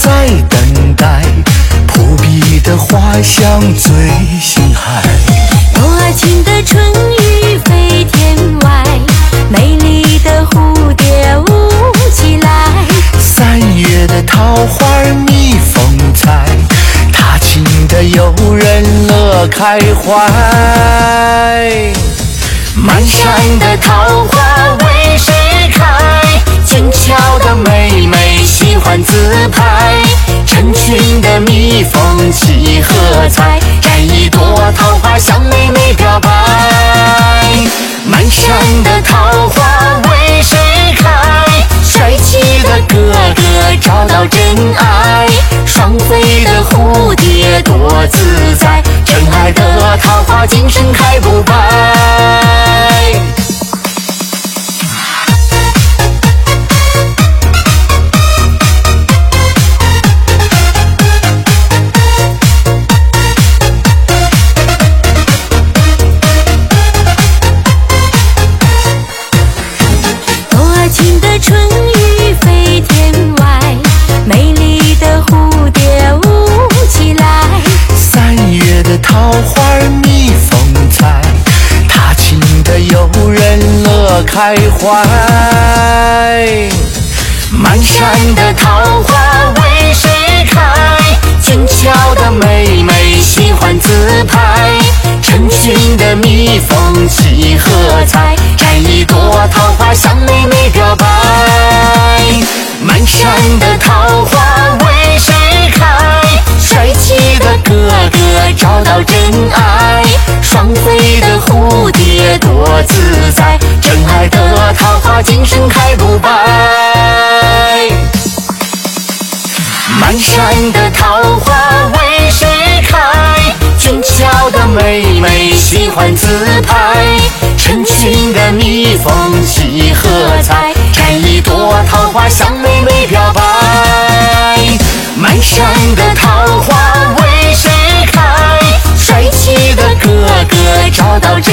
在等待，扑鼻的花香醉心海。 多情的春雨飞天外，美丽的蝴蝶舞起来。 3月的桃花蜜蜂采，他情的诱人乐开怀。满山的桃花为谁开？精巧的妹妹喜欢自拍，成群的蜜蜂齐喝彩，摘一朵桃花向妹妹表白。满山的桃花为谁开？帅气的哥哥找到真爱，双飞的蝴蝶多自在，真爱的桃花今生开不败。 多情的春雨飞天外，美丽的蝴蝶舞起来。 3月的桃花蜜蜂采，他情的诱人乐开怀。满山的桃花为谁开？精巧的妹妹喜欢自拍，成群的蜜蜂齐喝彩，摘一朵桃花向妹妹表白。满山的桃花为谁开？帅气的哥哥找到真爱，双飞的蝴蝶多自在，真爱的桃花今生开不败。满山的桃花为谁开？精巧的妹妹喜欢自拍，成群的蜜蜂齐喝彩，摘一朵桃花向妹妹表白。满山的桃花为谁开？帅气的哥哥找到真